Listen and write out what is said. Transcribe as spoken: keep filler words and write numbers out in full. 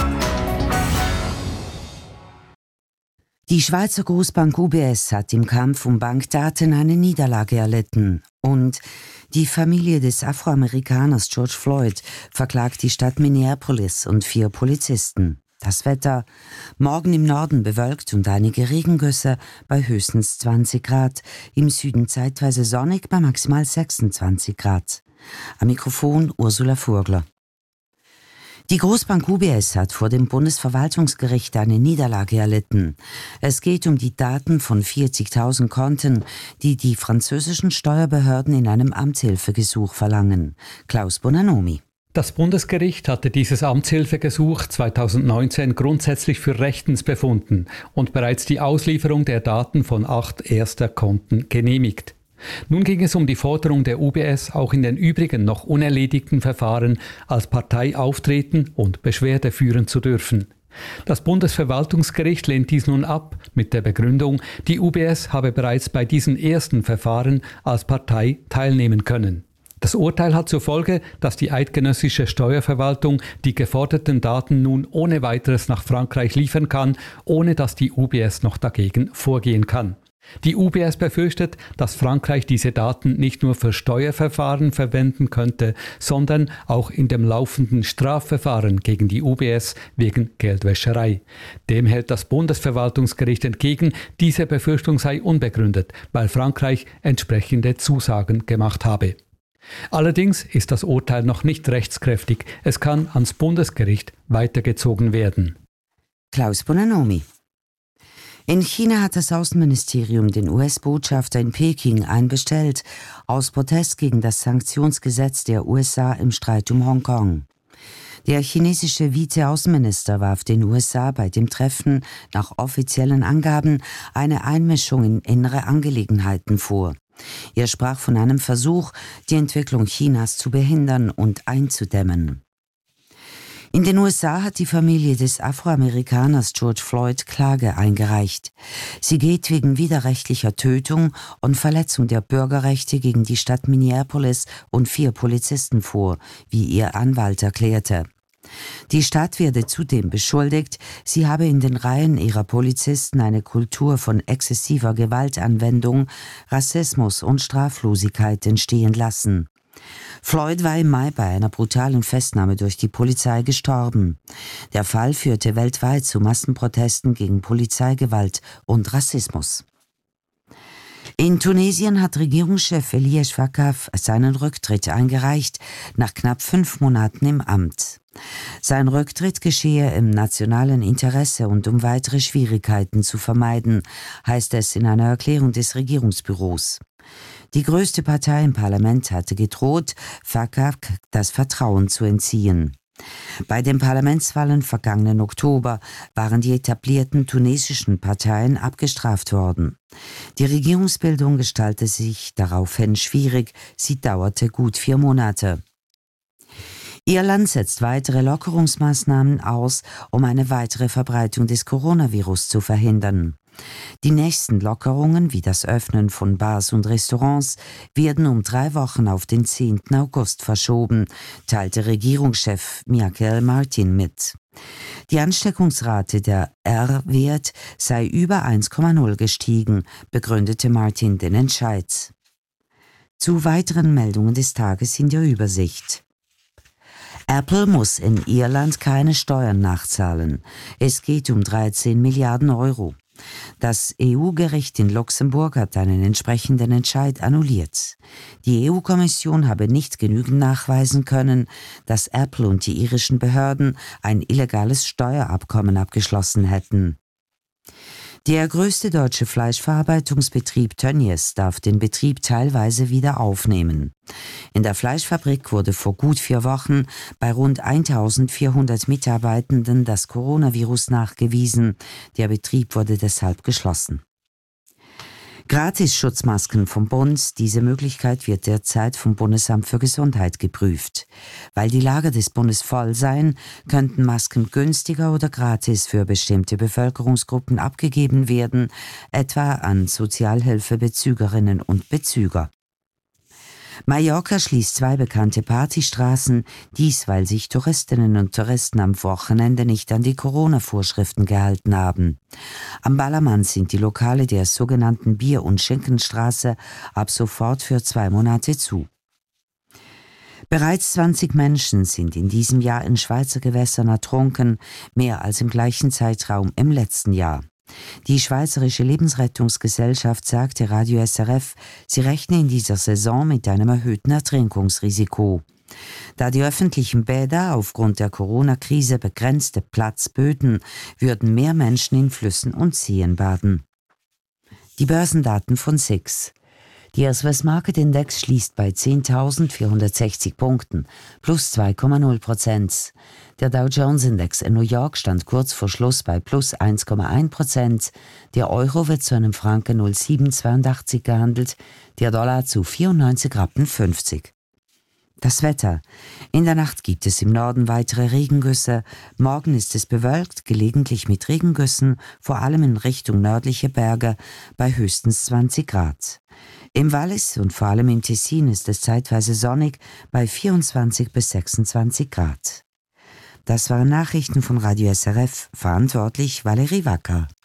Die Schweizer Großbank U B S hat im Kampf um Bankdaten eine Niederlage erlitten und die Familie des Afroamerikaners George Floyd verklagt die Stadt Minneapolis und vier Polizisten. Das Wetter: morgen im Norden bewölkt und einige Regengüsse bei höchstens zwanzig Grad, im Süden zeitweise sonnig bei maximal sechsundzwanzig Grad. Am Mikrofon Ursula Furgler. Die Großbank U B S hat vor dem Bundesverwaltungsgericht eine Niederlage erlitten. Es geht um die Daten von vierzigtausend Konten, die die französischen Steuerbehörden in einem Amtshilfegesuch verlangen. Klaus Bonanomi. Das Bundesgericht hatte dieses Amtshilfegesuch zweitausendneunzehn grundsätzlich für rechtens befunden und bereits die Auslieferung der Daten von acht erster Konten genehmigt. Nun ging es um die Forderung der U B S, auch in den übrigen noch unerledigten Verfahren als Partei auftreten und Beschwerde führen zu dürfen. Das Bundesverwaltungsgericht lehnt dies nun ab mit der Begründung, die U B S habe bereits bei diesen ersten Verfahren als Partei teilnehmen können. Das Urteil hat zur Folge, dass die eidgenössische Steuerverwaltung die geforderten Daten nun ohne weiteres nach Frankreich liefern kann, ohne dass die U B S noch dagegen vorgehen kann. Die U B S befürchtet, dass Frankreich diese Daten nicht nur für Steuerverfahren verwenden könnte, sondern auch in dem laufenden Strafverfahren gegen die U B S wegen Geldwäscherei. Dem hält das Bundesverwaltungsgericht entgegen, diese Befürchtung sei unbegründet, weil Frankreich entsprechende Zusagen gemacht habe. Allerdings ist das Urteil noch nicht rechtskräftig. Es kann ans Bundesgericht weitergezogen werden. Klaus Bonanomi. In China hat das Außenministerium den U S-Botschafter in Peking einbestellt, aus Protest gegen das Sanktionsgesetz der U S A im Streit um Hongkong. Der chinesische Vizeaußenminister warf den U S A bei dem Treffen nach offiziellen Angaben eine Einmischung in innere Angelegenheiten vor. Er sprach von einem Versuch, die Entwicklung Chinas zu behindern und einzudämmen. In den U S A hat die Familie des Afroamerikaners George Floyd Klage eingereicht. Sie geht wegen widerrechtlicher Tötung und Verletzung der Bürgerrechte gegen die Stadt Minneapolis und vier Polizisten vor, wie ihr Anwalt erklärte. Die Stadt werde zudem beschuldigt, sie habe in den Reihen ihrer Polizisten eine Kultur von exzessiver Gewaltanwendung, Rassismus und Straflosigkeit entstehen lassen. Floyd war im Mai bei einer brutalen Festnahme durch die Polizei gestorben. Der Fall führte weltweit zu Massenprotesten gegen Polizeigewalt und Rassismus. In Tunesien hat Regierungschef Elias Fakhaf seinen Rücktritt eingereicht, nach knapp fünf Monaten im Amt. Sein Rücktritt geschehe im nationalen Interesse und um weitere Schwierigkeiten zu vermeiden, heißt es in einer Erklärung des Regierungsbüros. Die größte Partei im Parlament hatte gedroht, Fakhaf das Vertrauen zu entziehen. Bei den Parlamentswahlen vergangenen Oktober waren die etablierten tunesischen Parteien abgestraft worden. Die Regierungsbildung gestaltete sich daraufhin schwierig, sie dauerte gut vier Monate. Irland setzt weitere Lockerungsmaßnahmen aus, um eine weitere Verbreitung des Coronavirus zu verhindern. Die nächsten Lockerungen, wie das Öffnen von Bars und Restaurants, werden um drei Wochen auf den zehnten August verschoben, teilte Regierungschef Michael Martin mit. Die Ansteckungsrate der R-Wert sei über eins Komma null gestiegen, begründete Martin den Entscheid. Zu weiteren Meldungen des Tages in der Übersicht. Apple muss in Irland keine Steuern nachzahlen. Es geht um dreizehn Milliarden Euro. Das E U-Gericht in Luxemburg hat einen entsprechenden Entscheid annulliert. Die E U-Kommission habe nicht genügend nachweisen können, dass Apple und die irischen Behörden ein illegales Steuerabkommen abgeschlossen hätten. Der größte deutsche Fleischverarbeitungsbetrieb Tönnies darf den Betrieb teilweise wieder aufnehmen. In der Fleischfabrik wurde vor gut vier Wochen bei rund eintausendvierhundert Mitarbeitenden das Coronavirus nachgewiesen. Der Betrieb wurde deshalb geschlossen. Gratis-Schutzmasken vom Bund. Diese Möglichkeit wird derzeit vom Bundesamt für Gesundheit geprüft. Weil die Lager des Bundes voll seien, könnten Masken günstiger oder gratis für bestimmte Bevölkerungsgruppen abgegeben werden, etwa an Sozialhilfebezügerinnen und Bezüger. Mallorca schließt zwei bekannte Partystraßen, dies weil sich Touristinnen und Touristen am Wochenende nicht an die Corona-Vorschriften gehalten haben. Am Ballermann sind die Lokale der sogenannten Bier- und Schinkenstraße ab sofort für zwei Monate zu. Bereits zwanzig Menschen sind in diesem Jahr in Schweizer Gewässern ertrunken, mehr als im gleichen Zeitraum im letzten Jahr. Die Schweizerische Lebensrettungsgesellschaft sagte Radio S R F, sie rechne in dieser Saison mit einem erhöhten Ertrinkungsrisiko. Da die öffentlichen Bäder aufgrund der Corona-Krise begrenzte Platz böten, würden mehr Menschen in Flüssen und Seen baden. Die Börsendaten von S I X. Der Swiss Market Index schließt bei zehntausendvierhundertsechzig Punkten, plus zwei Komma null Prozent. Der Dow Jones Index in New York stand kurz vor Schluss bei plus eins Komma eins Prozent. Der Euro wird zu einem Franken null Komma sieben zweiundachtzig gehandelt, der Dollar zu vierundneunzig Rappen fünfzig. Das Wetter. In der Nacht gibt es im Norden weitere Regengüsse. Morgen ist es bewölkt, gelegentlich mit Regengüssen, vor allem in Richtung nördliche Berge, bei höchstens zwanzig Grad. Im Wallis und vor allem im Tessin ist es zeitweise sonnig bei vierundzwanzig bis sechsundzwanzig Grad. Das waren Nachrichten von Radio S R F, verantwortlich Valerie Wacker.